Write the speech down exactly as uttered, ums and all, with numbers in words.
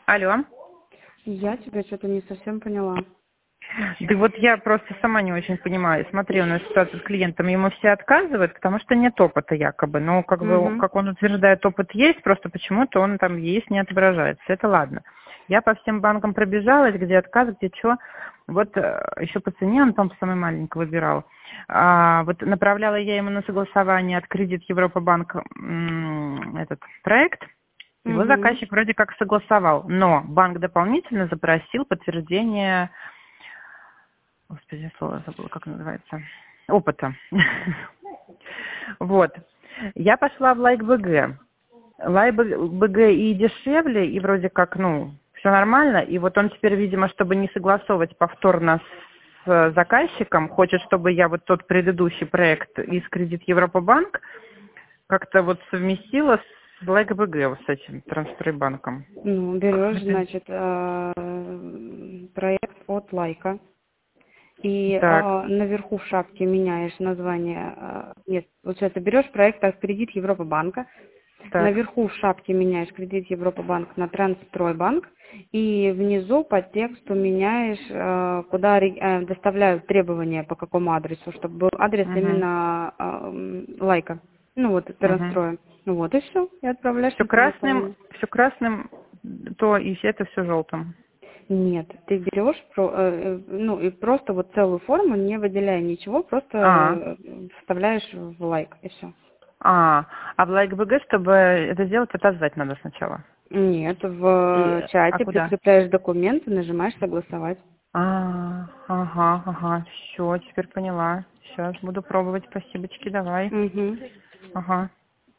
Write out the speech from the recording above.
Алло. Я тебя что-то не совсем поняла. Да вот я просто сама не очень понимаю. Смотри, у нас ситуация с клиентом, ему все отказывают, потому что нет опыта якобы. Но как бы, Угу. как он утверждает, опыт есть, просто почему-то он там есть, не отображается. Это ладно. Я по всем банкам пробежалась, где отказ, где что. Вот э, еще по цене он там самый маленький выбирал. А, вот направляла я ему на согласование от Кредит Европа Банк м, этот проект. Его Угу. заказчик вроде как согласовал, но банк дополнительно запросил подтверждение, господи, слово забыла, как называется, опыта. Вот. Я пошла в Лайк.БГ. Лайк.БГ и дешевле, и вроде как, ну, все нормально. И вот он теперь, видимо, чтобы не согласовывать повторно с заказчиком, хочет, чтобы я вот тот предыдущий проект из Кредит Европа Банк как-то вот совместила с Лайк.БГ, вот с этим Транстройбанком. Ну, Как берешь, это? значит, э, проект от Лайка. И э, Так, наверху в шапке меняешь название. э, Нет, получается, берешь проект от Кредит Европа Банка. так. Наверху в шапке меняешь Кредит Европа Банк на Транстройбанк. И внизу по тексту меняешь, э, куда ре- э, доставляют требования, по какому адресу, чтобы был адрес Угу, именно э, м, Лайка. Ну вот, угу. Трансстроя. Ну вот и все. И отправляешь Все на красным, согласование. все красным, то и это все желтым. Нет, ты берешь, про- э, э, ну и просто вот целую форму, не выделяя ничего, просто А, э, вставляешь в лайк и все. а, а в Лайк.БГ, чтобы это сделать, отозвать надо сначала. Нет, И, в а чате куда? прикрепляешь документы, нажимаешь согласовать. А, ага, ага, все, теперь поняла. Сейчас буду пробовать, спасибочки, давай. Угу. Ага.